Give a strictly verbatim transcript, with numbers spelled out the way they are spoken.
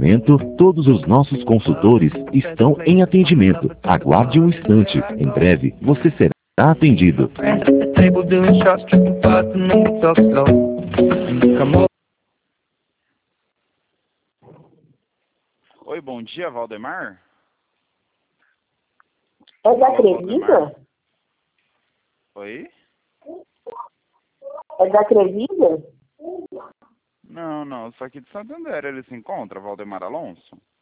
momento, todos os nossos consultores estão em atendimento. Aguarde um instante. Em breve, você será atendido. Oi, bom dia, Valdemar. É da Alô, Crevisa? Valdemar. Oi? É da Crevisa? Não, não, só aqui de Santander ele se encontra, Valdemar Alonso?